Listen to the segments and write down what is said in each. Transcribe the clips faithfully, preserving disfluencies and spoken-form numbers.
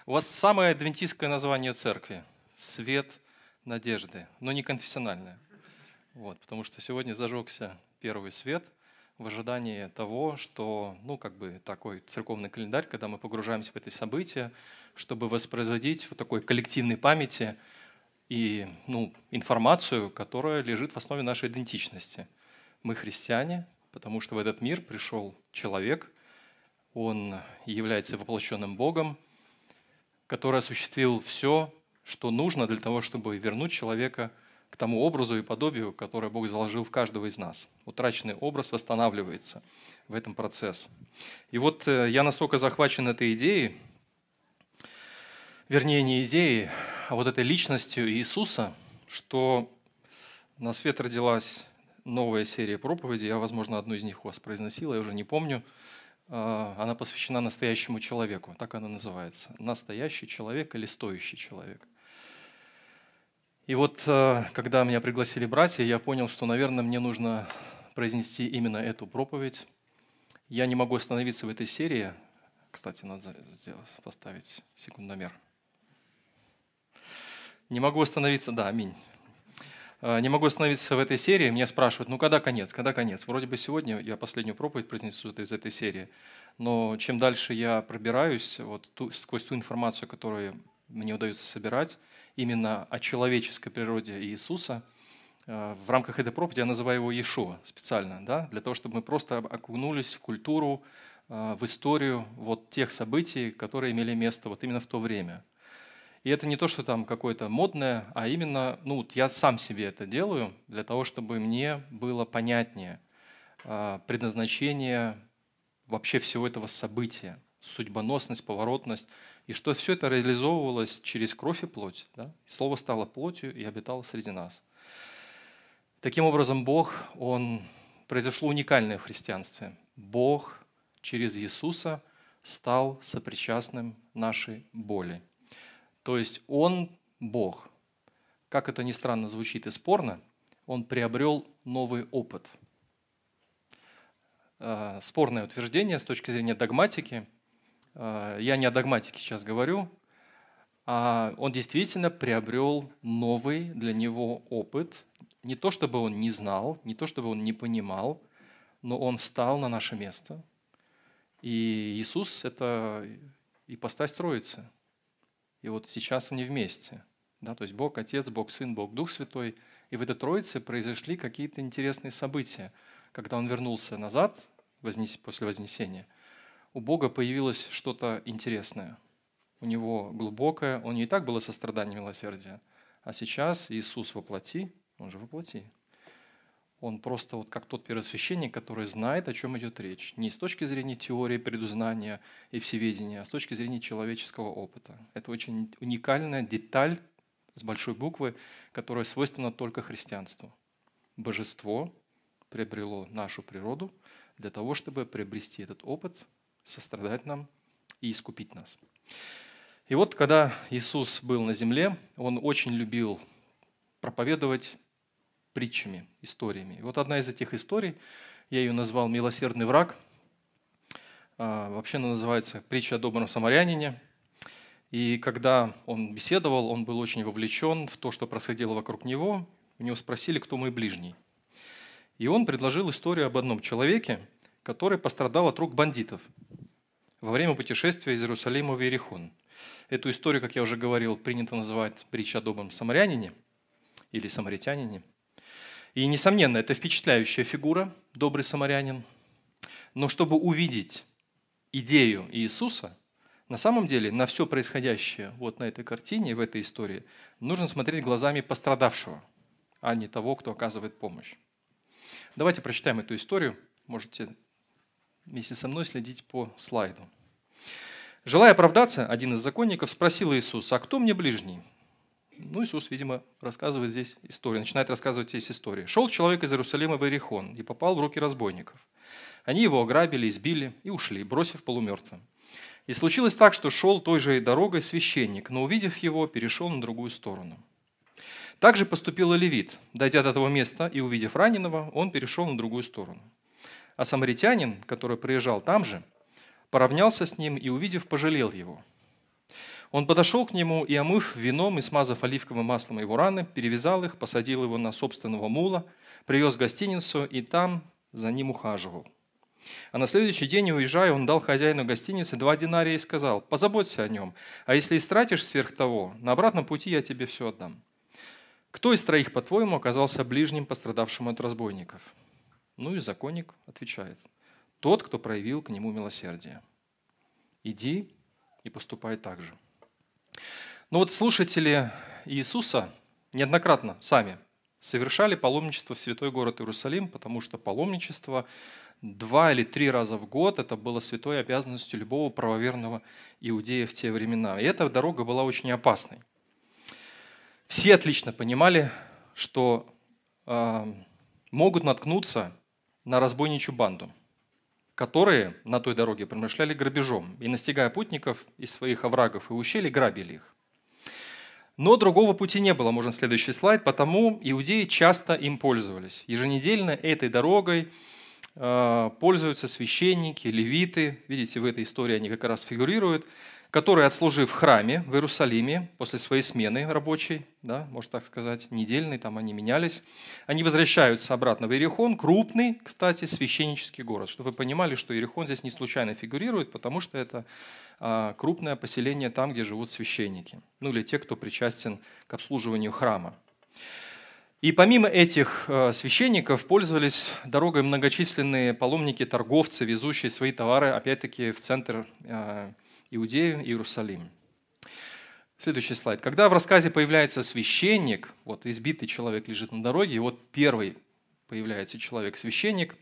У вас самое адвентистское название церкви – «Свет надежды», но не конфессиональное. Вот, потому что сегодня зажегся первый свет в ожидании того, что, ну, как бы такой церковный календарь, когда мы погружаемся в эти события, чтобы воспроизводить вот такой коллективной памяти и, ну, информацию, которая лежит в основе нашей идентичности. Мы христиане, потому что в этот мир пришел человек, он является воплощенным Богом, который осуществил все, что нужно для того, чтобы вернуть человека к тому образу и подобию, которое Бог заложил в каждого из нас. Утраченный образ восстанавливается в этом процессе. И вот я настолько захвачен этой идеей, вернее, не идеей, а вот этой личностью Иисуса, что на свет родилась новая серия проповедей. Я, возможно, одну из них у вас произносил, я уже не помню. Она посвящена настоящему человеку, так она называется. Настоящий человек или стоящий человек. И вот, когда меня пригласили братья, я понял, что, наверное, мне нужно произнести именно эту проповедь. Я не могу остановиться в этой серии. Кстати, надо сделать, поставить секундомер. Не могу остановиться, да, аминь. Не могу остановиться в этой серии. Меня спрашивают, ну когда конец, когда конец? Вроде бы сегодня я последнюю проповедь произнесу из этой серии, но чем дальше я пробираюсь вот ту, сквозь ту информацию, которую мне удается собирать, именно о человеческой природе Иисуса, в рамках этой проповеди я называю его Иешуа специально, да, для того, чтобы мы просто окунулись в культуру, в историю вот тех событий, которые имели место вот именно в то время. И это не то, что там какое-то модное, а именно, ну, вот я сам себе это делаю для того, чтобы мне было понятнее э, предназначение вообще всего этого события, судьбоносность, поворотность, и что все это реализовывалось через кровь и плоть. Да? Слово стало плотью и обитало среди нас. Таким образом, Бог, Он, произошло уникальное в христианстве. Бог через Иисуса стал сопричастным нашей боли. То есть Он, Бог, как это ни странно звучит и спорно, Он приобрел новый опыт. Спорное утверждение с точки зрения догматики. Я не о догматике сейчас говорю, а Он действительно приобрел новый для Него опыт. Не то, чтобы Он не знал, не то, чтобы Он не понимал, но Он встал на наше место. И Иисус – это ипостась Троицы. И вот сейчас они вместе. Да, то есть Бог Отец, Бог Сын, Бог Дух Святой. И в этой Троице произошли какие-то интересные события. Когда Он вернулся назад, после Вознесения, у Бога появилось что-то интересное. У Него глубокое, Он не так было сострадание, милосердие, а сейчас Иисус во плоти, Он же во плоти. Он просто вот как тот первосвященник, который знает, о чем идет речь. Не с точки зрения теории, предузнания и всеведения, а с точки зрения человеческого опыта. Это очень уникальная деталь с большой буквы, которая свойственна только христианству. Божество приобрело нашу природу для того, чтобы приобрести этот опыт, сострадать нам и искупить нас. И вот, когда Иисус был на земле, Он очень любил проповедовать притчами, историями. И вот одна из этих историй, я ее назвал «Милосердный враг». Вообще она называется «Притча о добром самарянине». И когда он беседовал, он был очень вовлечен в то, что происходило вокруг него. У него спросили, кто мой ближний. И он предложил историю об одном человеке, который пострадал от рук бандитов во время путешествия из Иерусалима в Иерихон. Эту историю, как я уже говорил, принято называть «Притча о добром самарянине» или «Самаритянине». И, несомненно, это впечатляющая фигура, добрый самарянин. Но чтобы увидеть идею Иисуса, на самом деле на все происходящее вот на этой картине, в этой истории, нужно смотреть глазами пострадавшего, а не того, кто оказывает помощь. Давайте прочитаем эту историю. Можете вместе со мной следить по слайду. Желая оправдаться, один из законников спросил Иисуса: «А кто мне ближний?» Ну, Иисус, видимо, рассказывает здесь историю, начинает рассказывать здесь историю. «Шел человек из Иерусалима в Иерихон и попал в руки разбойников. Они его ограбили, избили и ушли, бросив полумертвым. И случилось так, что шел той же дорогой священник, но, увидев его, перешел на другую сторону. Также поступил и левит. Дойдя до того места и увидев раненого, он перешел на другую сторону. А самаритянин, который приезжал там же, поравнялся с ним и, увидев, пожалел его. Он подошел к нему и, омыв вином и смазав оливковым маслом его раны, перевязал их, посадил его на собственного мула, привез в гостиницу и там за ним ухаживал. А на следующий день, уезжая, он дал хозяину гостиницы два динария и сказал: «Позаботься о нем, а если истратишь сверх того, на обратном пути я тебе все отдам». Кто из троих, по-твоему, оказался ближним пострадавшему от разбойников? Ну и законник отвечает: тот, кто проявил к нему милосердие. Иди и поступай так же. Но вот слушатели Иисуса неоднократно сами совершали паломничество в святой город Иерусалим, потому что паломничество два или три раза в год это было святой обязанностью любого правоверного иудея в те времена. И эта дорога была очень опасной. Все отлично понимали, что э, могут наткнуться на разбойничью банду, которые на той дороге промышляли грабежом и, настигая путников из своих оврагов и ущелий, грабили их. Но другого пути не было, можно следующий слайд, потому иудеи часто им пользовались. Еженедельно этой дорогой э, пользуются священники, левиты, видите, в этой истории они как раз фигурируют, которые, отслужив в храме в Иерусалиме после своей смены рабочей, да, можно так сказать, недельной, там они менялись, они возвращаются обратно в Иерихон, крупный, кстати, священнический город. Чтобы вы понимали, что Иерихон здесь не случайно фигурирует, потому что это а, крупное поселение там, где живут священники, ну или те, кто причастен к обслуживанию храма. И помимо этих э, священников пользовались дорогой многочисленные паломники, торговцы, везущие свои товары, опять-таки, в центр э, Иудею, Иерусалим. Следующий слайд. Когда в рассказе появляется священник, вот избитый человек лежит на дороге, и вот первый появляется человек-священник,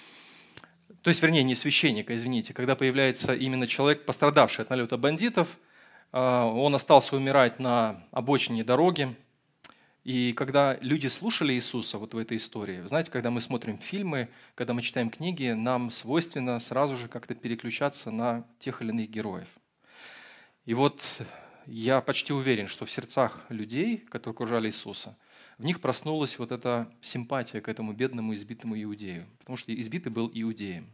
то есть, вернее, не священник, а, извините, когда появляется именно человек, пострадавший от налета бандитов, он остался умирать на обочине дороги, и когда люди слушали Иисуса вот в этой истории, вы знаете, когда мы смотрим фильмы, когда мы читаем книги, нам свойственно сразу же как-то переключаться на тех или иных героев. И вот я почти уверен, что в сердцах людей, которые окружали Иисуса, в них проснулась вот эта симпатия к этому бедному избитому иудею, потому что избитый был иудеем,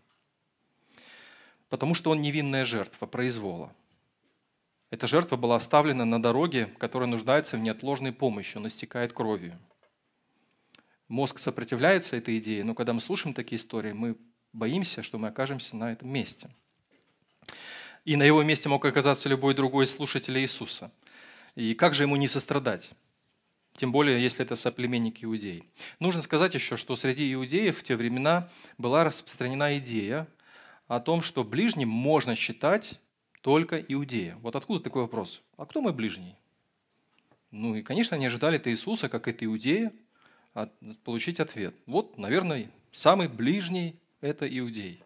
потому что он невинная жертва произвола. Эта жертва была оставлена на дороге, которая нуждается в неотложной помощи, он истекает кровью. Мозг сопротивляется этой идее, но когда мы слушаем такие истории, мы боимся, что мы окажемся на этом месте. И на его месте мог оказаться любой другой слушатель Иисуса. И как же ему не сострадать? Тем более, если это соплеменник иудей. Нужно сказать еще, что среди иудеев в те времена была распространена идея о том, что ближним можно считать только иудея. Вот откуда такой вопрос? А кто мой ближний? Ну и, конечно, они ожидали от Иисуса, как это иудея, получить ответ. Вот, наверное, самый ближний – это иудей.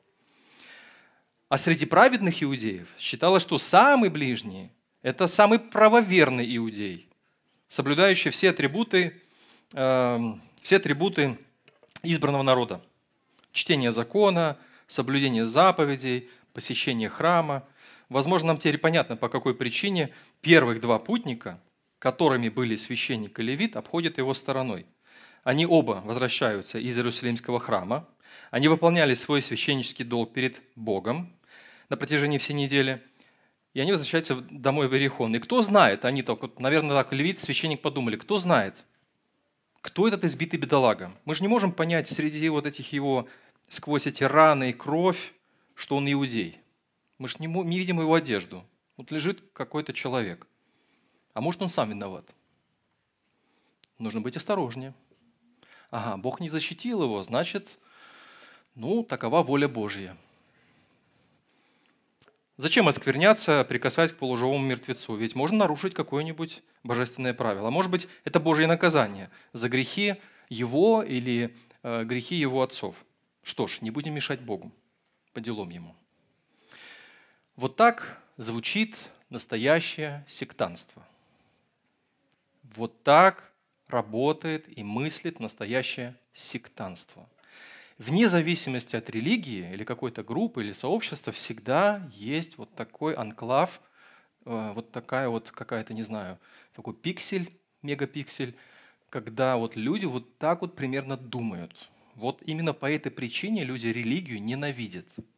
А среди праведных иудеев считалось, что самый ближний – это самый правоверный иудей, соблюдающий все атрибуты, э, все атрибуты избранного народа. Чтение закона, соблюдение заповедей, посещение храма. Возможно, нам теперь понятно, по какой причине первых два путника, которыми были священник и левит, обходят его стороной. Они оба возвращаются из Иерусалимского храма, они выполняли свой священнический долг перед Богом на протяжении всей недели, и они возвращаются домой в Иерихон. И кто знает, они так, вот, наверное, так левит, священник подумали, кто знает, кто этот избитый бедолага? Мы же не можем понять среди вот этих его, сквозь эти раны и кровь, что он иудей. Мы же не, не видим его одежду. Вот лежит какой-то человек. А может, он сам виноват? Нужно быть осторожнее. Ага, Бог не защитил его, значит, ну, такова воля Божья. Зачем оскверняться, прикасаясь к полуживому мертвецу? Ведь можно нарушить какое-нибудь божественное правило. А может быть, это Божье наказание за грехи его или э, грехи его отцов. Что ж, не будем мешать Богу, по делам ему. Вот так звучит настоящее сектантство. Вот так работает и мыслит настоящее сектантство. Вне зависимости от религии или какой-то группы или сообщества всегда есть вот такой анклав, вот такая вот какая-то, не знаю, такой пиксель, мегапиксель, когда вот люди вот так вот примерно думают. Вот именно по этой причине люди религию ненавидят.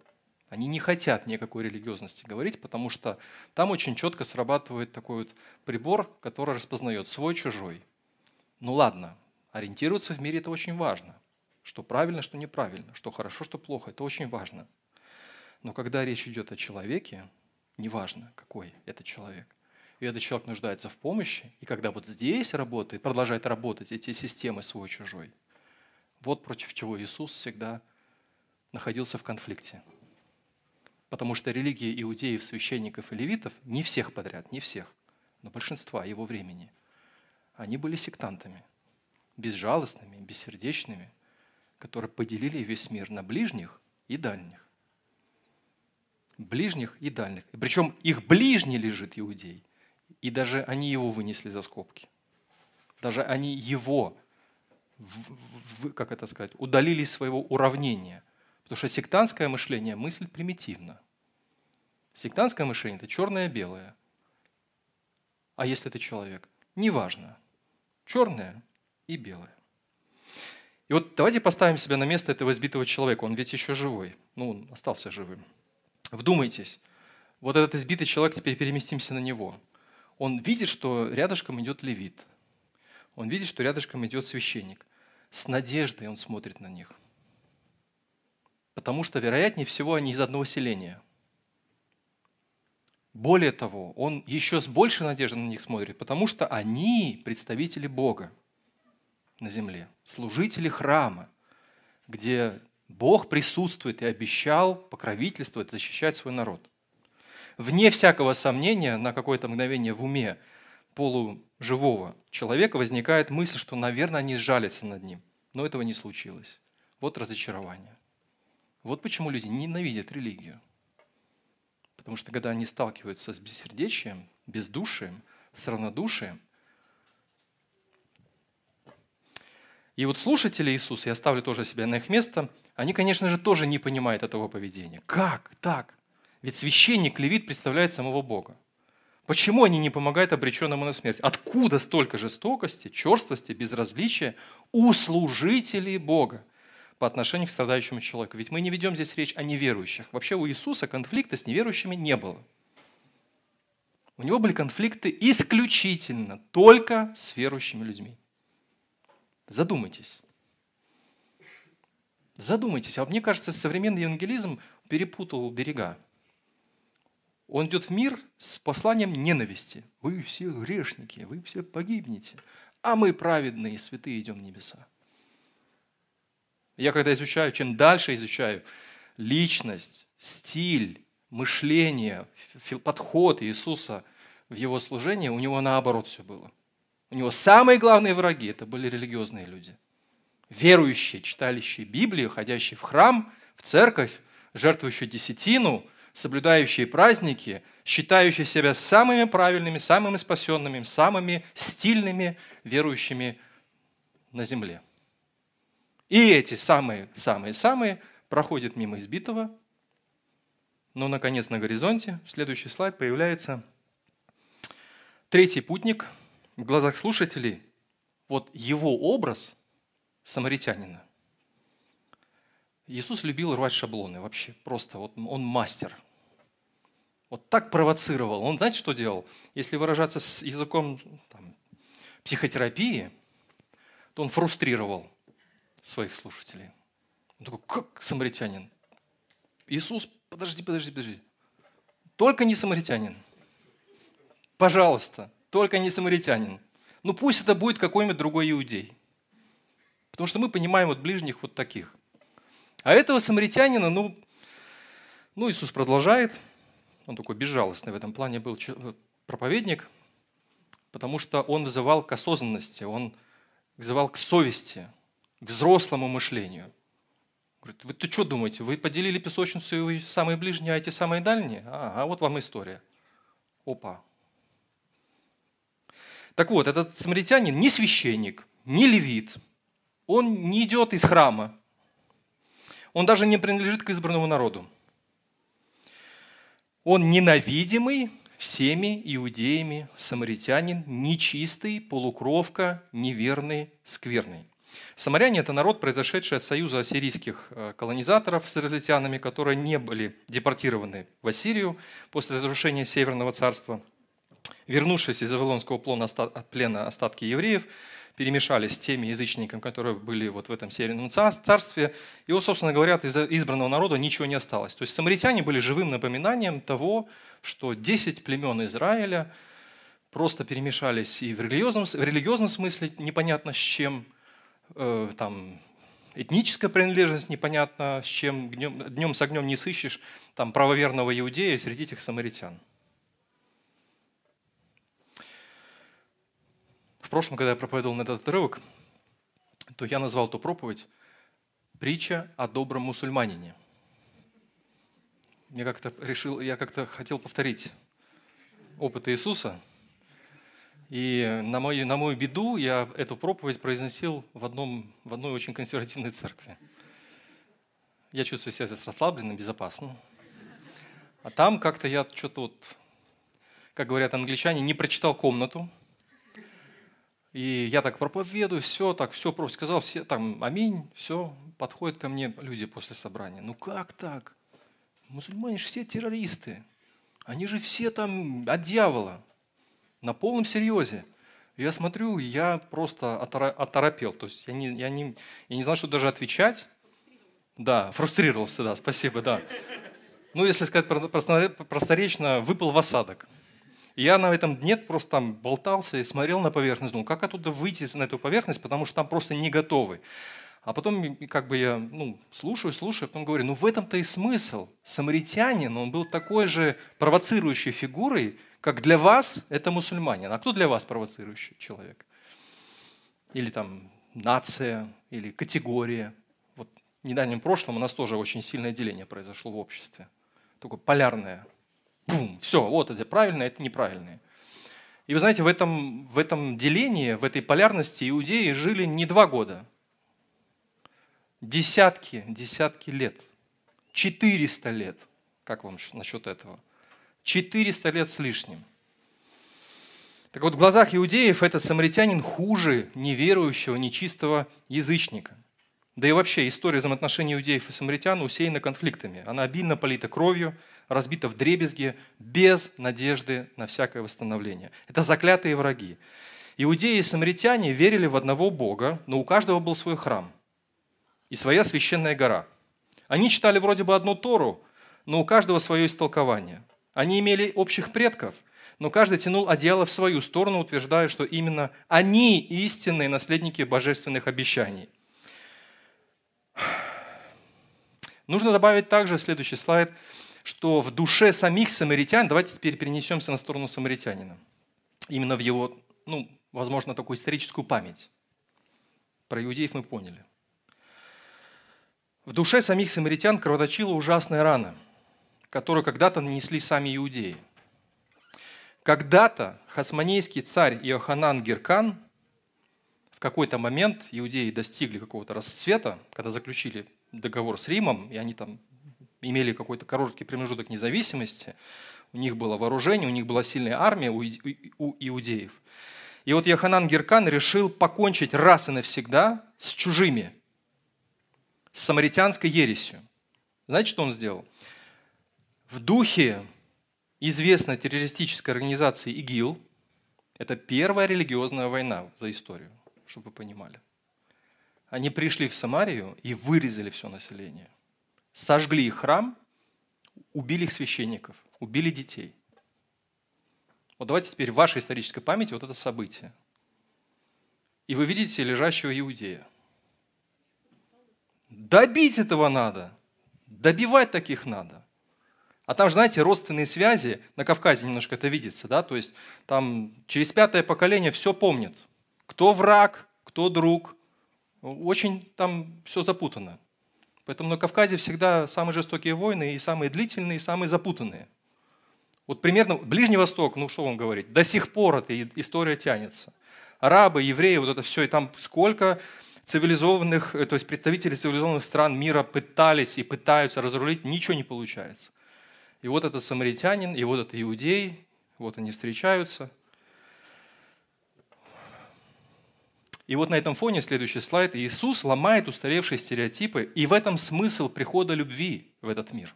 Они не хотят никакой религиозности говорить, потому что там очень четко срабатывает такой вот прибор, который распознает свой-чужой. Ну ладно, ориентироваться в мире – это очень важно. Что правильно, что неправильно, что хорошо, что плохо – это очень важно. Но когда речь идет о человеке, неважно, какой это человек, и этот человек нуждается в помощи, и когда вот здесь работает, продолжает работать эти системы свой-чужой, вот против чего Иисус всегда находился в конфликте. Потому что религия иудеев, священников и левитов, не всех подряд, не всех, но большинства его времени, они были сектантами, безжалостными, бессердечными, которые поделили весь мир на ближних и дальних. Ближних и дальних. И причем их ближний лежит иудей, и даже они его вынесли за скобки. Даже они его, как это сказать, удалили из своего уравнения. Потому что сектантское мышление мыслит примитивно. Сектантское мышление – это черное-белое. А если это человек? Неважно. Черное и белое. И вот давайте поставим себя на место этого избитого человека. Он ведь еще живой. Ну, он остался живым. Вдумайтесь. Вот этот избитый человек, теперь переместимся на него. Он видит, что рядышком идет левит. Он видит, что рядышком идет священник. С надеждой он смотрит на них. Потому что, вероятнее всего, они из одного селения. Более того, он еще с большей надеждой на них смотрит, потому что они представители Бога на земле, служители храма, где Бог присутствует и обещал покровительствовать, защищать свой народ. Вне всякого сомнения, на какое-то мгновение в уме полуживого человека возникает мысль, что, наверное, они сжалятся над ним. Но этого не случилось. Вот разочарование. Вот почему люди ненавидят религию. Потому что когда они сталкиваются с бессердечием, бездушием, с равнодушием, и вот слушатели Иисуса, я ставлю тоже себя на их место, они, конечно же, тоже не понимают этого поведения. Как так? Ведь священник, левит представляет самого Бога. Почему они не помогают обреченному на смерть? Откуда столько жестокости, черствости, безразличия у служителей Бога по отношению к страдающему человеку? Ведь мы не ведем здесь речь о неверующих. Вообще у Иисуса конфликта с неверующими не было. У него были конфликты исключительно только с верующими людьми. Задумайтесь. Задумайтесь. А мне кажется, современный евангелизм перепутал берега. Он идет в мир с посланием ненависти. Вы все грешники, вы все погибнете, а мы праведные и святые идем в небеса. Я когда изучаю, чем дальше изучаю личность, стиль, мышление, подход Иисуса в его служении, у него наоборот все было. У него самые главные враги – это были религиозные люди. Верующие, читающие Библию, ходящие в храм, в церковь, жертвующие десятину, соблюдающие праздники, считающие себя самыми правильными, самыми спасенными, самыми стильными верующими на земле. И эти самые-самые-самые проходят мимо избитого, но, наконец, на горизонте, в следующий слайд, появляется третий путник. В глазах слушателей вот его образ самаритянина. Иисус любил рвать шаблоны вообще, просто вот он мастер. Вот так провоцировал. Он, знаете, что делал? Если выражаться с языком там, психотерапии, то он фрустрировал своих слушателей. Он такой, как самаритянин? Иисус, подожди, подожди, подожди. Только не самаритянин. Пожалуйста, только не самаритянин. Ну пусть это будет какой-нибудь другой иудей. Потому что мы понимаем вот ближних вот таких. А этого самаритянина, ну, ну Иисус продолжает. Он такой безжалостный в этом плане был проповедник, потому что он вызывал к осознанности, он вызывал к совести, к взрослому мышлению. Говорит, вы ты что думаете, вы поделили песочницу, и вы самые ближние, а эти самые дальние? А, а вот вам история. Опа. Так вот, этот самаритянин не священник, не левит, он не идет из храма, он даже не принадлежит к избранному народу. Он ненавидимый всеми иудеями самаритянин, нечистый, полукровка, неверный, скверный. Самаряне – это народ, произошедший от союза ассирийских колонизаторов с израильтянами, которые не были депортированы в Ассирию после разрушения Северного царства. Вернувшись из Вавилонского плена остатки евреев перемешались с теми язычниками, которые были вот в этом Северном царстве. И вот, собственно говоря, из избранного народа ничего не осталось. То есть самаритяне были живым напоминанием того, что десять племен Израиля просто перемешались и в религиозном, в религиозном смысле непонятно с чем, э, там, этническая принадлежность непонятно с чем, днем, днем с огнем не сыщешь там, правоверного иудея среди этих самаритян. В прошлом, когда я проповедовал на этот отрывок, то я назвал эту проповедь «Притча о добром мусульманине». Я как-то решил, я как-то хотел повторить опыт Иисуса. И на мою, на мою беду я эту проповедь произносил в, одном, в одной очень консервативной церкви. Я чувствую себя здесь расслабленным, безопасным. А там как-то я что-то вот, как говорят англичане, не прочитал комнату. И я так проповедую, все, так, все просто сказал, все там, аминь, все, подходят ко мне люди после собрания. Ну как так? Мусульмане же все террористы. Они же все там от дьявола. На полном серьезе. Я смотрю, я просто оторопел. То есть я не, я, не, я не знал, что даже отвечать. Да, фрустрировался, да, спасибо, да. Ну, если сказать просторечно, выпал в осадок. Я на этом дне просто там болтался и смотрел на поверхность, думал, как оттуда выйти на эту поверхность, потому что там просто не готовы. А потом как бы я ну, слушаю, слушаю, а потом говорю, ну в этом-то и смысл. Самаритянин, он был такой же провоцирующей фигурой, как для вас это мусульманин. А кто для вас провоцирующий человек? Или там нация, или категория. Вот в недавнем прошлом у нас тоже очень сильное деление произошло в обществе. Такое полярное. Бум, все, вот это правильное, это неправильное. И вы знаете, в этом, в этом делении, в этой полярности иудеи жили не два года. Десятки, десятки лет. четыреста лет. Как вам насчет этого? четыреста лет с лишним. Так вот, в глазах иудеев этот самаритянин хуже неверующего, нечистого язычника. Да и вообще история взаимоотношений иудеев и самаритян усеяна конфликтами. Она обильно полита кровью, разбита вдребезги, без надежды на всякое восстановление. Это заклятые враги. Иудеи и самаритяне верили в одного Бога, но у каждого был свой храм и своя священная гора. Они читали вроде бы одну Тору, но у каждого свое истолкование. Они имели общих предков, но каждый тянул одеяло в свою сторону, утверждая, что именно они истинные наследники божественных обещаний. Нужно добавить также, следующий слайд, что в душе самих самаритян, давайте теперь перенесемся на сторону самаритянина, именно в его, ну, возможно, такую историческую память. Про иудеев мы поняли. В душе самих самаритян кровоточила ужасная рана, которую когда-то нанесли сами иудеи. Когда-то хасмонейский царь Иоханан Гиркан, в какой-то момент иудеи достигли какого-то расцвета, когда заключили договор с Римом, и они там имели какой-то короткий промежуток независимости, у них было вооружение, у них была сильная армия у иудеев. И вот Иоханан Гиркан решил покончить раз и навсегда с чужими, с самаритянской ересью. Знаете, что он сделал? В духе известной террористической организации ИГИЛ, это первая религиозная война за историю, чтобы вы понимали. Они пришли в Самарию и вырезали все население. Сожгли их храм, убили их священников, убили детей. Вот давайте теперь в вашей исторической памяти вот это событие. И вы видите лежащего иудея. Добить этого надо. Добивать таких надо. А там же, знаете, родственные связи, на Кавказе немножко это видится, да, то есть там через пятое поколение все помнит. Кто враг, кто друг. Очень там все запутано. Поэтому на Кавказе всегда самые жестокие войны, и самые длительные, и самые запутанные. Вот примерно Ближний Восток, ну что вам говорить, до сих пор эта история тянется. Арабы, евреи, вот это все, и там сколько цивилизованных, то есть представителей цивилизованных стран мира пытались и пытаются разрулить, ничего не получается. И вот этот самаритянин, и вот этот иудей, вот они встречаются. И вот на этом фоне следующий слайд. Иисус ломает устаревшие стереотипы, и в этом смысл прихода любви в этот мир.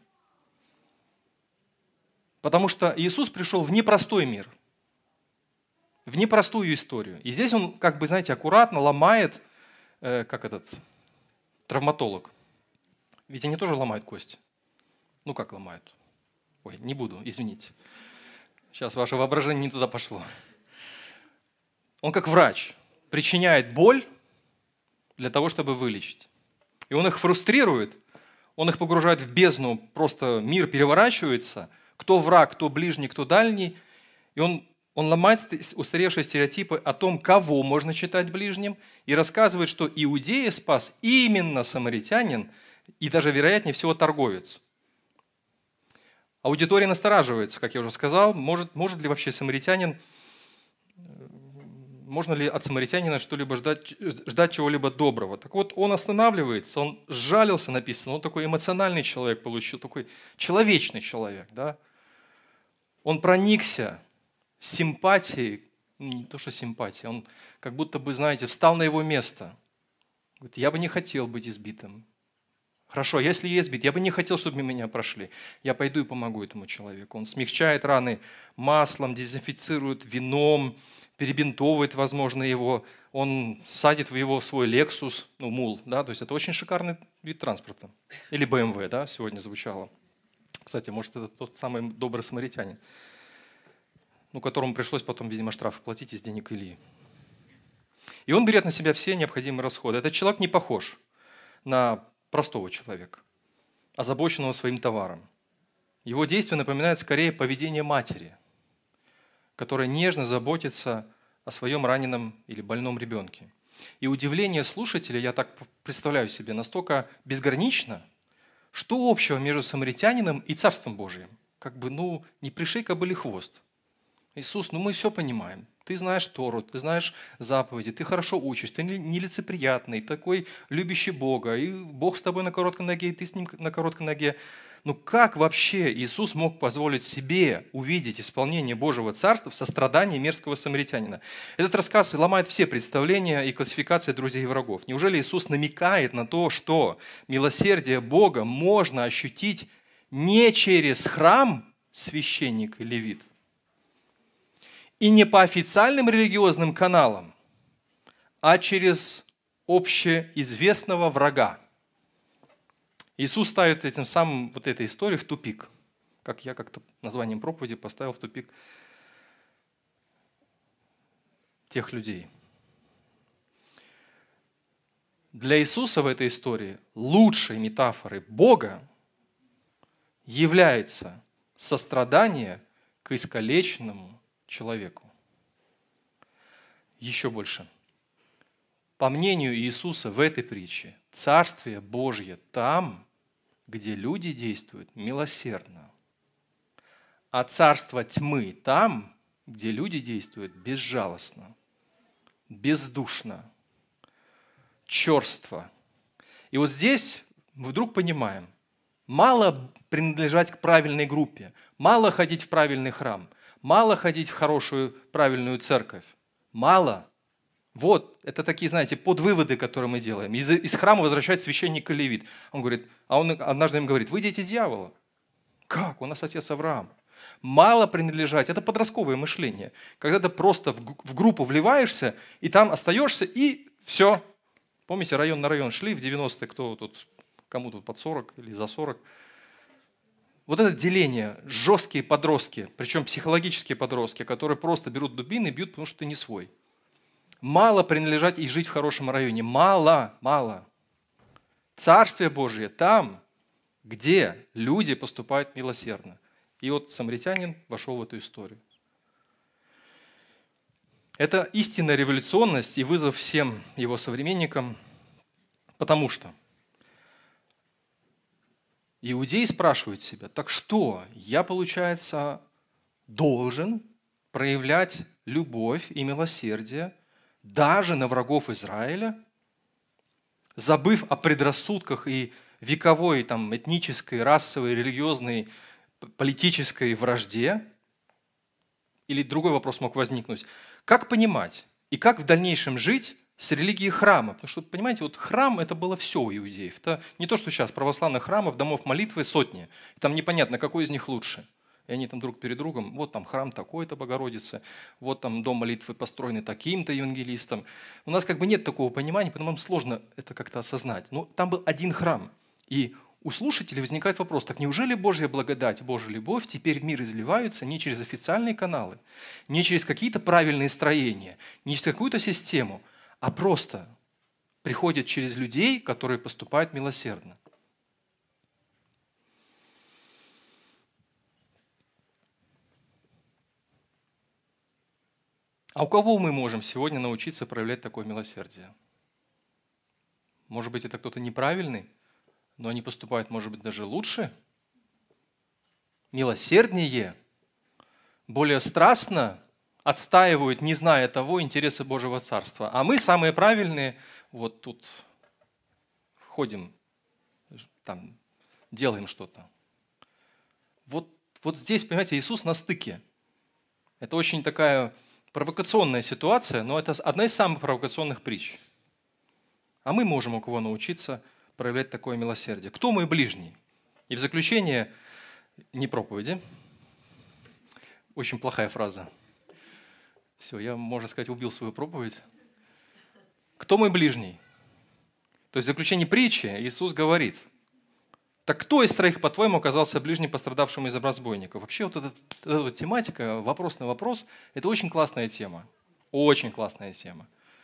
Потому что Иисус пришел в непростой мир, в непростую историю. И здесь он, как бы, знаете, аккуратно ломает, э, как этот травматолог. Ведь они тоже ломают кости. Ну, как ломают? Ой, не буду, извините. Сейчас ваше воображение не туда пошло. Он как врач причиняет боль для того, чтобы вылечить. И он их фрустрирует, он их погружает в бездну, просто мир переворачивается, кто враг, кто ближний, кто дальний. И он, он ломает устаревшие стереотипы о том, кого можно считать ближним, и рассказывает, что Иудея спас именно самаритянин и даже, вероятнее всего, торговец. Аудитория настораживается, как я уже сказал, может, может ли вообще самаритянин, можно ли от самаритянина что-либо ждать, ждать чего-либо доброго. Так вот, он останавливается, он сжалился, написано, он такой эмоциональный человек получил, такой человечный человек. Да? Он проникся симпатией, не то что симпатией, он как будто бы, знаете, встал на его место. Говорит, я бы не хотел быть избитым. Хорошо, если я избит, я бы не хотел, чтобы меня прошли. Я пойду и помогу этому человеку. Он смягчает раны маслом, дезинфицирует вином, перебинтовывает, возможно, его. Он садит в его свой Lexus, ну, мул, да, то есть это очень шикарный вид транспорта. Или бэ эм вэ, да, сегодня звучало. Кстати, может, это тот самый добрый самаритянин, ну, которому пришлось потом, видимо, штрафы платить из денег Ильи. И он берет на себя все необходимые расходы. Этот человек не похож на простого человека, озабоченного своим товаром. Его действия напоминают скорее поведение матери, которая нежно заботится о своем раненом или больном ребенке. И удивление слушателя, я так представляю себе, настолько безгранично, что общего между самаритянином и Царством Божиим? Как бы, ну, не пришей кобыле хвост. Иисус, ну мы все понимаем. Ты знаешь Тору, ты знаешь заповеди, ты хорошо учишь, ты нелицеприятный, такой любящий Бога, и Бог с тобой на короткой ноге, и ты с Ним на короткой ноге. Ну как вообще Иисус мог позволить себе увидеть исполнение Божьего Царства в сострадании мерзкого самаритянина? Этот рассказ ломает все представления и классификации друзей и врагов. Неужели Иисус намекает на то, что милосердие Бога можно ощутить не через храм, священник и левит, и не по официальным религиозным каналам, а через общеизвестного врага? Иисус ставит этим самым вот этой историей в тупик. Как я как-то названием проповеди поставил в тупик тех людей. Для Иисуса в этой истории лучшей метафорой Бога является сострадание к искалеченному человеку. Еще больше. По мнению Иисуса в этой притче, Царствие Божье там, где люди действуют милосердно, а царство тьмы там, где люди действуют безжалостно, бездушно, черство. И вот здесь мы вдруг понимаем, мало принадлежать к правильной группе, мало ходить в правильный храм, мало ходить в хорошую, правильную церковь. Мало. Вот, это такие, знаете, подвыводы, которые мы делаем. Из, из храма возвращает священник и левит. Он говорит, а он однажды им говорит, вы дети дьявола. Как? У нас отец Авраам. Мало принадлежать. Это подростковое мышление. Когда ты просто в, в группу вливаешься, и там остаешься, и все. Помните, район на район шли в девяностые, кто тут, кому тут под сорок или за сорок. Вот это деление, жесткие подростки, причем психологические подростки, которые просто берут дубины и бьют, потому что ты не свой. Мало принадлежать и жить в хорошем районе. Мало, мало. Царствие Божие там, где люди поступают милосердно. И вот самаритянин вошел в эту историю. Это истинная революционность и вызов всем его современникам, потому что иудеи спрашивают себя, так что, я, получается, должен проявлять любовь и милосердие даже на врагов Израиля, забыв о предрассудках и вековой там, этнической, расовой, религиозной, политической вражде? Или другой вопрос мог возникнуть. Как понимать и как в дальнейшем жить с религией храма. Потому что, понимаете, вот храм – это было все у иудеев. Это не то, что сейчас православных храмов, домов молитвы сотни. Там непонятно, какой из них лучше. И они там друг перед другом, вот там храм такой-то Богородицы, вот там дом молитвы построенный таким-то евангелистом. У нас как бы нет такого понимания, потому нам сложно это как-то осознать. Но там был один храм. И у слушателей возникает вопрос, так неужели Божья благодать, Божья любовь теперь в мир изливаются не через официальные каналы, не через какие-то правильные строения, не через какую-то систему, а просто приходит через людей, которые поступают милосердно. А у кого мы можем сегодня научиться проявлять такое милосердие? Может быть, это кто-то неправильный, но они поступают, может быть, даже лучше, милосерднее, более страстно отстаивают, не зная того, интересы Божьего Царства. А мы, самые правильные, вот тут ходим, там, делаем что-то. Вот, вот здесь, понимаете, Иисус на стыке. Это очень такая провокационная ситуация, но это одна из самых провокационных притч. А мы можем у кого научиться проявлять такое милосердие. Кто мой ближний? И в заключение, не проповеди, очень плохая фраза. Все, я, можно сказать, убил свою проповедь. Кто мой ближний? То есть в заключении притчи Иисус говорит, так кто из троих, по-твоему, оказался ближним пострадавшим из разбойников? Вообще вот эта, эта вот тематика, вопрос на вопрос, это очень классная тема. Очень классная тема.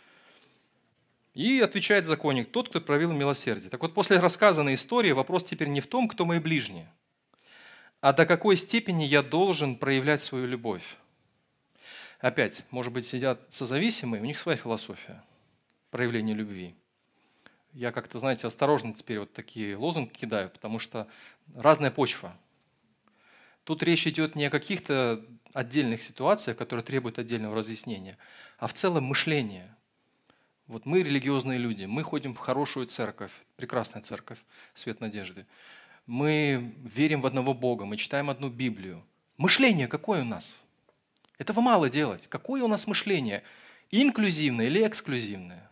И отвечает законник, тот, кто проявил милосердие. Так вот, после рассказанной истории вопрос теперь не в том, кто мои ближние, а до какой степени я должен проявлять свою любовь. Опять, может быть, сидят созависимые, у них своя философия проявления любви. Я как-то, знаете, осторожно теперь вот такие лозунги кидаю, потому что разная почва. Тут речь идет не о каких-то отдельных ситуациях, которые требуют отдельного разъяснения, а в целом мышление. Вот мы религиозные люди, мы ходим в хорошую церковь, прекрасная церковь, свет надежды. Мы верим в одного Бога, мы читаем одну Библию. Мышление какое у нас? Этого мало делать. Какое у нас мышление? Инклюзивное или эксклюзивное?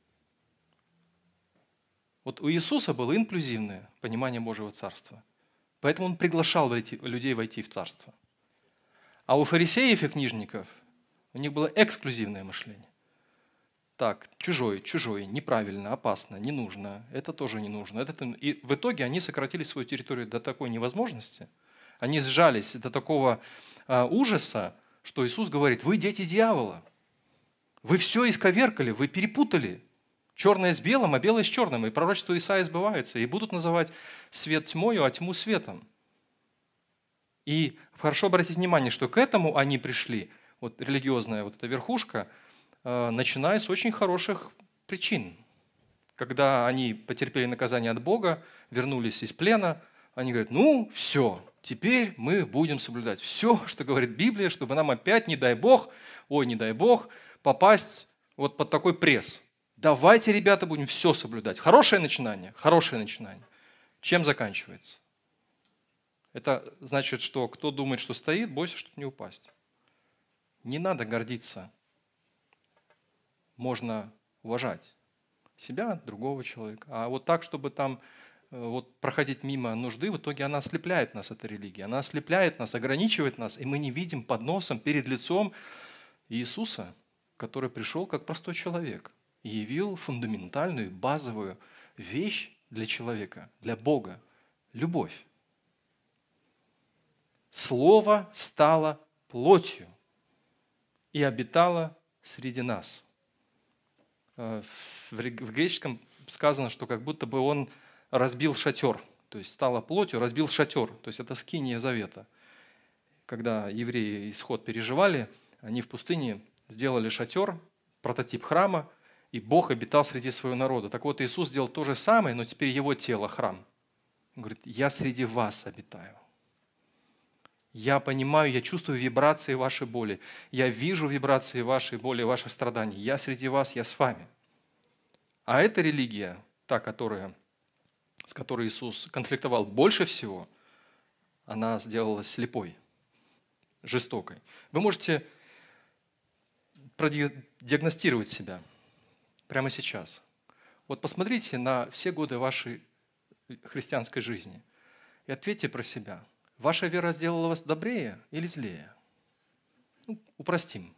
Вот у Иисуса было инклюзивное понимание Божьего Царства. Поэтому Он приглашал войти, людей войти в Царство. А у фарисеев и книжников у них было эксклюзивное мышление. Так, чужой, чужой, неправильно, опасно, не нужно, это тоже не нужно. Это... И в итоге они сократили свою территорию до такой невозможности, они сжались до такого а, ужаса, что Иисус говорит, вы дети дьявола, вы все исковеркали, вы перепутали. Черное с белым, а белое с черным. И пророчество Исаии сбывается. И будут называть свет тьмою, а тьму светом. И хорошо обратить внимание, что к этому они пришли, вот религиозная вот эта верхушка, начиная с очень хороших причин. Когда они потерпели наказание от Бога, вернулись из плена, они говорят, ну все, теперь мы будем соблюдать все, что говорит Библия, чтобы нам опять, не дай Бог, ой, не дай Бог, попасть вот под такой пресс. Давайте, ребята, будем все соблюдать. Хорошее начинание, хорошее начинание. Чем заканчивается? Это значит, что кто думает, что стоит, бойся, чтобы не упасть. Не надо гордиться. Можно уважать себя, другого человека. А вот так, чтобы там вот, проходить мимо нужды, в итоге она ослепляет нас, эта религия. Она ослепляет нас, ограничивает нас, и мы не видим под носом, перед лицом Иисуса, который пришел как простой человек и явил фундаментальную, базовую вещь для человека, для Бога – любовь. Слово стало плотью и обитало среди нас. В греческом сказано, что как будто бы он разбил шатер, то есть стало плотью, разбил шатер, то есть это скиния завета. Когда евреи исход переживали, они в пустыне сделали шатер, прототип храма, и Бог обитал среди своего народа. Так вот, Иисус сделал то же самое, но теперь его тело – храм. Он говорит, я среди вас обитаю. Я понимаю, я чувствую вибрации вашей боли. Я вижу вибрации вашей боли, ваших страданий. Я среди вас, я с вами. А эта религия, та, которая, с которой Иисус конфликтовал больше всего, она сделалась слепой, жестокой. Вы можете продиагностировать себя. прямо сейчас. Вот посмотрите на все годы вашей христианской жизни и ответьте про себя. Ваша вера сделала вас добрее или злее? Ну, упростим.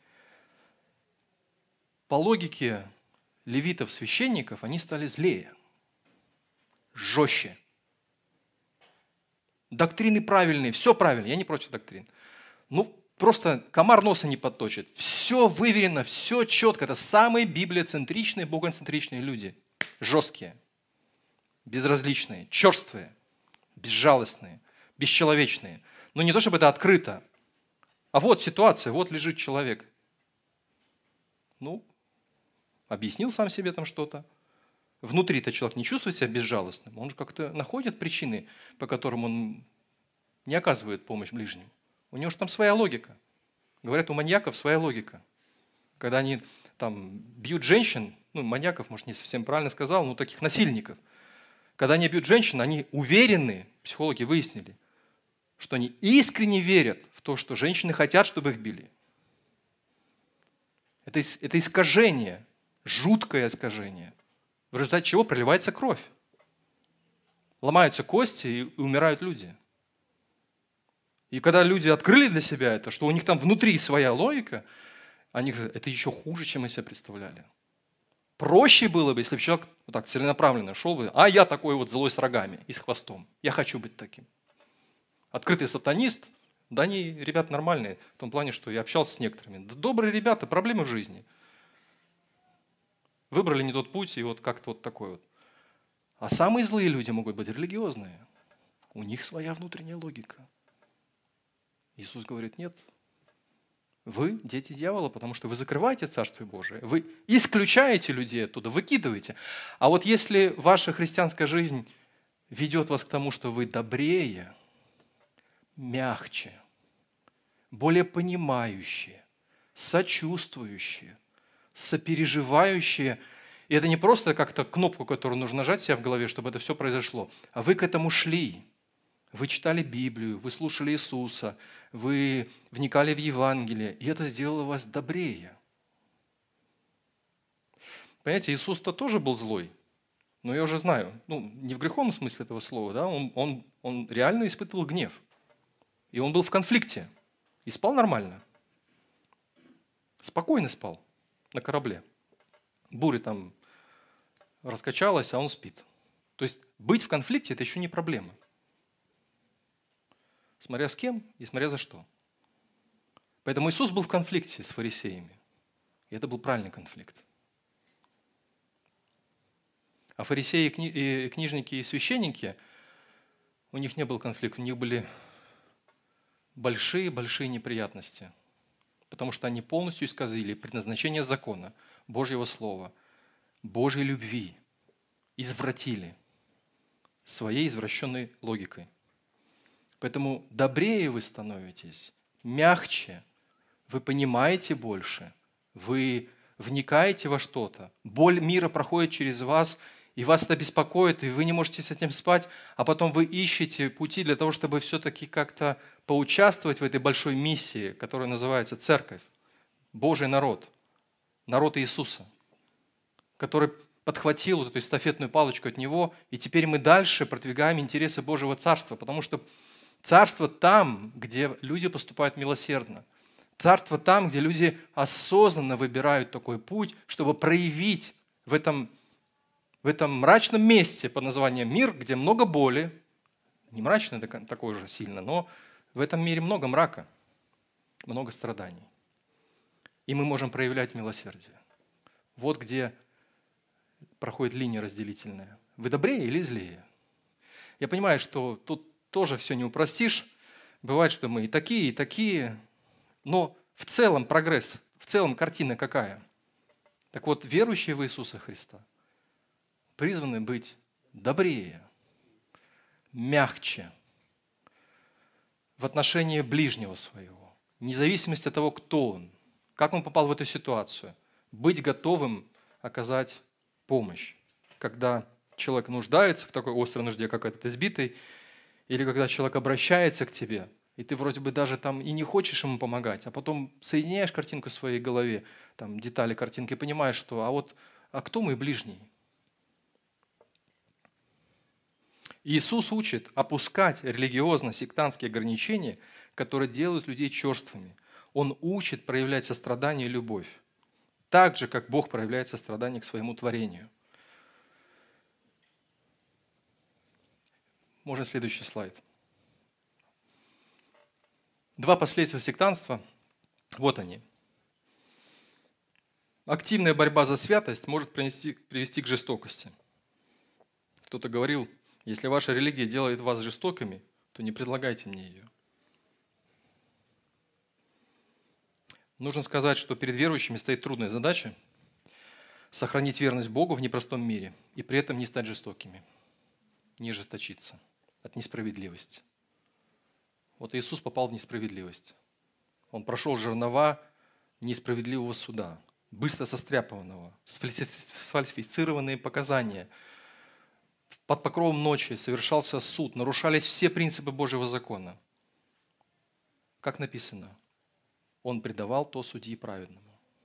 По логике левитов, священников, они стали злее, жестче. Доктрины правильные, все правильно, я не против доктрин. Ну, просто комар носа не подточит. Все выверено, все четко. Это самые библиоцентричные, богоцентричные люди. Жесткие, безразличные, черствые, безжалостные, бесчеловечные. Но не то, чтобы это открыто. А вот ситуация, вот лежит человек. Ну, объяснил сам себе там что-то. Внутри-то человек не чувствует себя безжалостным. Он же как-то находит причины, по которым он не оказывает помощь ближним. У него же там своя логика. Говорят, у маньяков своя логика. Когда они там бьют женщин, ну, маньяков, может, не совсем правильно сказал, но таких насильников. Когда они бьют женщин, они уверены, психологи выяснили, что они искренне верят в то, что женщины хотят, чтобы их били. Это, это искажение, жуткое искажение, в результате чего проливается кровь. Ломаются кости и умирают люди. И когда люди открыли для себя это, что у них там внутри своя логика, они говорят, это еще хуже, чем мы себе представляли. Проще было бы, если бы человек вот так целенаправленно шел бы, а я такой вот злой с рогами и с хвостом. Я хочу быть таким. Открытый сатанист, да они, ребята, нормальные, в том плане, что я общался с некоторыми. Да добрые ребята, проблемы в жизни. Выбрали не тот путь, и вот как-то вот такой вот. А самые злые люди могут быть религиозные. У них своя внутренняя логика. Иисус говорит, нет, вы дети дьявола, потому что вы закрываете Царствие Божие, вы исключаете людей оттуда, выкидываете. А вот если ваша христианская жизнь ведет вас к тому, что вы добрее, мягче, более понимающие, сочувствующие, сопереживающие, и это не просто как-то кнопку, которую нужно нажать себе в голове, чтобы это все произошло, а вы к этому шли. Вы читали Библию, вы слушали Иисуса, вы вникали в Евангелие, и это сделало вас добрее. Понимаете, Иисус-то тоже был злой, но я уже знаю, ну, не в греховном смысле этого слова, да, он, он, он реально испытывал гнев. И он был в конфликте, и спал нормально. Спокойно спал на корабле. Буря там раскачалась, а он спит. То есть быть в конфликте – это еще не проблема. Смотря с кем и смотря за что. Поэтому Иисус был в конфликте с фарисеями. И это был правильный конфликт. А фарисеи, и книжники и священники, у них не был конфликт, у них были большие-большие неприятности. Потому что они полностью исказили предназначение закона, Божьего Слова, Божьей любви, извратили своей извращенной логикой. Поэтому добрее вы становитесь, мягче, вы понимаете больше, вы вникаете во что-то, боль мира проходит через вас, и вас это беспокоит, и вы не можете с этим спать, а потом вы ищете пути для того, чтобы все-таки как-то поучаствовать в этой большой миссии, которая называется Церковь, Божий народ, народ Иисуса, который подхватил вот эту эстафетную палочку от Него, и теперь мы дальше продвигаем интересы Божьего Царства, потому что Царство там, где люди поступают милосердно. Царство там, где люди осознанно выбирают такой путь, чтобы проявить в этом, в этом мрачном месте под названием мир, где много боли. Не мрачно такое же сильно, но в этом мире много мрака, много страданий. И мы можем проявлять милосердие. Вот где проходит линия разделительная. Вы добрее или злее? Я понимаю, что тут тоже все не упростишь. Бывает, что мы и такие, и такие. Но в целом прогресс, в целом картина какая? Так вот, верующие в Иисуса Христа призваны быть добрее, мягче в отношении ближнего своего, вне зависимости от того, кто он, как он попал в эту ситуацию. Быть готовым оказать помощь, когда человек нуждается в такой острой нужде, как этот избитый, или когда человек обращается к тебе, и ты вроде бы даже там и не хочешь ему помогать, а потом соединяешь картинку в своей голове, там детали картинки, и понимаешь, что а вот а кто мой ближний? Иисус учит опускать религиозно-сектантские ограничения, которые делают людей черствыми. Он учит проявлять сострадание и любовь, так же, как Бог проявляет сострадание к своему творению. Можно следующий слайд. Два последствия сектантства, вот они. Активная борьба за святость может привести, привести к жестокости. Кто-то говорил, если ваша религия делает вас жестокими, то не предлагайте мне ее. Нужно сказать, что перед верующими стоит трудная задача сохранить верность Богу в непростом мире и при этом не стать жестокими, не ожесточиться от несправедливости. Вот Иисус попал в несправедливость. Он прошел жернова несправедливого суда, быстро состряпанного, сфальсифицированные показания. Под покровом ночи совершался суд, нарушались все принципы Божьего закона. Как написано, он предавал то судьи праведному.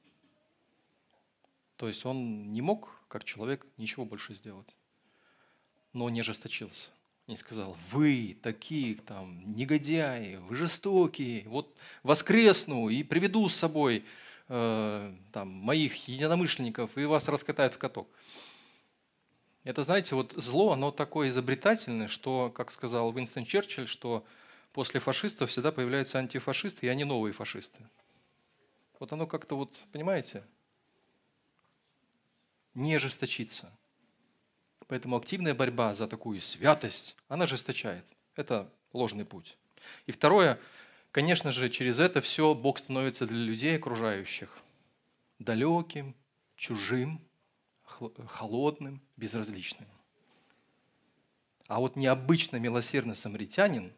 То есть он не мог, как человек, ничего больше сделать. Но не ожесточился. Не сказал, вы такие там негодяи, вы жестокие, вот воскресну и приведу с собой э, там, моих единомышленников и вас раскатают в каток. Это, знаете, вот зло, оно такое изобретательное, что, как сказал Уинстон Черчилль, что после фашистов всегда появляются антифашисты, и они новые фашисты. Вот оно как-то вот, понимаете, не ожесточится. Поэтому активная борьба за такую святость, она ожесточает. Это ложный путь. И второе, конечно же, через это все Бог становится для людей окружающих далеким, чужим, холодным, безразличным. А вот необычно милосердный самаритянин,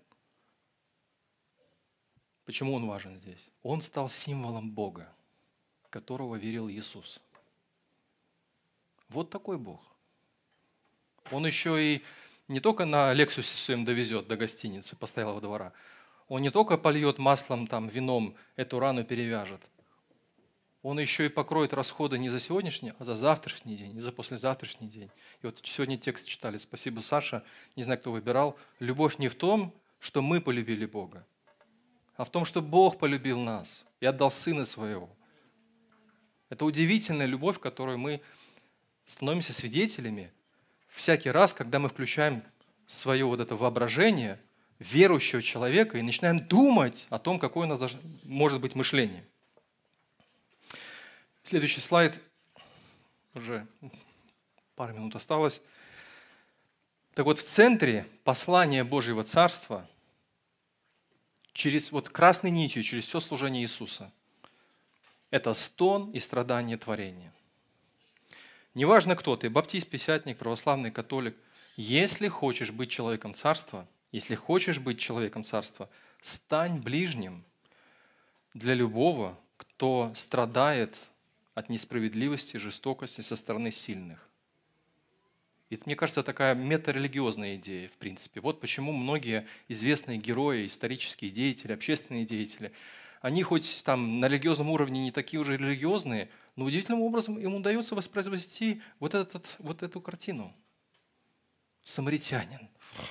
почему он важен здесь? Он стал символом Бога, в которого верил Иисус. Вот такой Бог. Он еще и не только на Лексусе своем довезет до гостиницы, постоялого двора, он не только польет маслом, там, вином, эту рану перевяжет, он еще и покроет расходы не за сегодняшний, а за завтрашний день, и за послезавтрашний день. И вот сегодня текст читали, спасибо, Саша, не знаю, кто выбирал. Любовь не в том, что мы полюбили Бога, а в том, что Бог полюбил нас и отдал Сына Своего. Это удивительная любовь, которую мы становимся свидетелями всякий раз, когда мы включаем свое вот это воображение верующего человека и начинаем думать о том, какое у нас должно, может быть мышление. Следующий слайд. Уже пару минут осталось. Так вот, в центре послания Божьего Царства, через вот красной нитью, через все служение Иисуса, это стон и страдание творения. Неважно, кто ты, баптист, пятидесятник, православный, католик, если хочешь быть человеком Царства, если хочешь быть человеком Царства, стань ближним для любого, кто страдает от несправедливости, жестокости со стороны сильных. И это, мне кажется, такая метарелигиозная идея, в принципе. Вот почему многие известные герои, исторические деятели, общественные деятели, они хоть там на религиозном уровне не такие уже религиозные, но удивительным образом им удается воспроизвести вот, этот, вот эту картину. Самаритянин,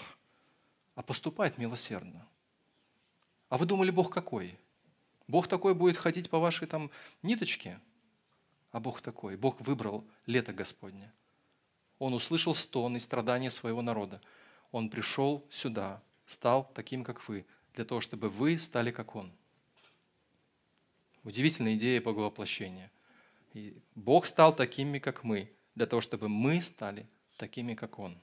а поступает милосердно. А вы думали, Бог какой? Бог такой будет ходить по вашей там ниточке? А Бог такой. Бог выбрал лето Господне. Он услышал стон и страдания своего народа. Он пришел сюда, стал таким, как вы, для того, чтобы вы стали, как Он. Удивительная идея боговоплощения. И Бог стал такими, как мы, для того, чтобы мы стали такими, как Он.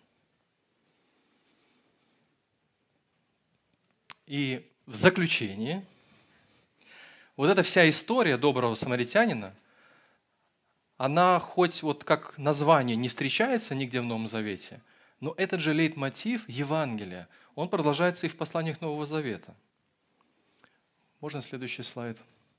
И в заключение, вот эта вся история доброго самаритянина, она хоть вот как название не встречается нигде в Новом Завете, но этот же лейтмотив Евангелия, он продолжается и в посланиях Нового Завета. Можно следующий слайд?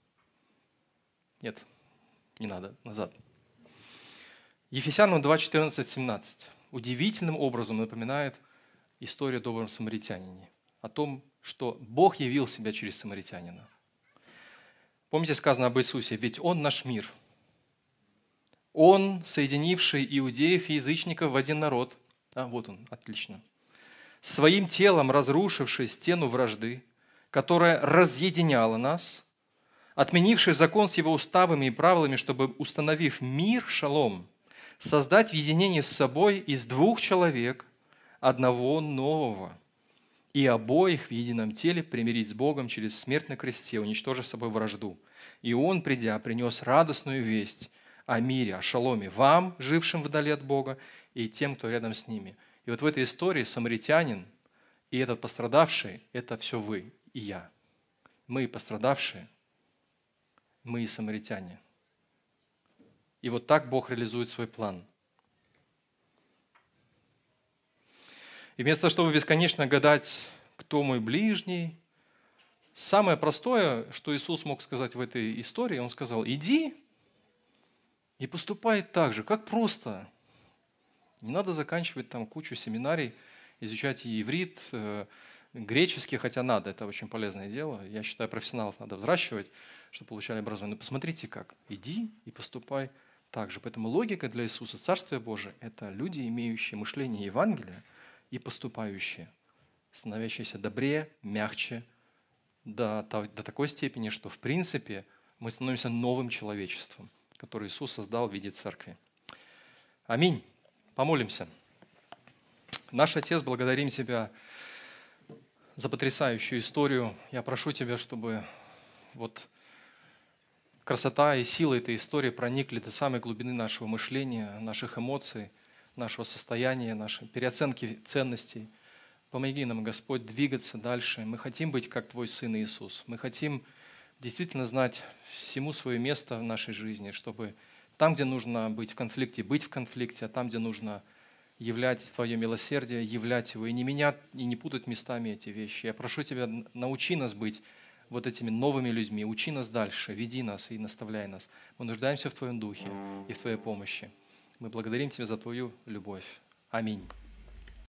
Нет, не надо, назад. Ефесянам два, четырнадцать, семнадцать удивительным образом напоминает историю о добром самаритянине, о том, что Бог явил себя через самаритянина. Помните, сказано об Иисусе, ведь Он наш мир. Он, соединивший иудеев и язычников в один народ, а вот он, отлично, своим телом разрушивший стену вражды, которая разъединяла нас, отменивший закон с его уставами и правилами, чтобы, установив мир, шалом, создать в единении с собой из двух человек одного нового, и обоих в едином теле примирить с Богом через смерть на кресте, уничтожив собой вражду. И Он, придя, принес радостную весть о мире, о шаломе вам, жившим вдали от Бога, и тем, кто рядом с ними. И вот в этой истории самаритянин и этот пострадавший – это все вы и я. Мы пострадавшие, мы и самаритяне. И вот так Бог реализует свой план. И вместо того, чтобы бесконечно гадать, кто мой ближний, самое простое, что Иисус мог сказать в этой истории, Он сказал: иди и поступай так же, как просто. Не надо заканчивать там кучу семинарий, изучать и иврит, э, греческий, хотя надо, это очень полезное дело. Я считаю, профессионалов надо взращивать, чтобы получали образование. Но посмотрите как. Иди и поступай так же. Поэтому логика для Иисуса, Царствие Божие – это люди, имеющие мышление Евангелия и поступающие, становящиеся добрее, мягче, до, до такой степени, что в принципе мы становимся новым человечеством, который Иисус создал в виде церкви. Аминь. Помолимся. Наш Отец, благодарим Тебя за потрясающую историю. Я прошу Тебя, чтобы вот красота и сила этой истории проникли до самой глубины нашего мышления, наших эмоций, нашего состояния, нашей переоценки ценностей. Помоги нам, Господь, двигаться дальше. Мы хотим быть как Твой Сын Иисус. Мы хотим действительно знать всему свое место в нашей жизни, чтобы там, где нужно быть в конфликте, быть в конфликте, а там, где нужно являть Твое милосердие, являть его, и не менять, и не путать местами эти вещи. Я прошу Тебя, научи нас быть вот этими новыми людьми, учи нас дальше, веди нас и наставляй нас. Мы нуждаемся в Твоем Духе и в Твоей помощи. Мы благодарим Тебя за Твою любовь. Аминь.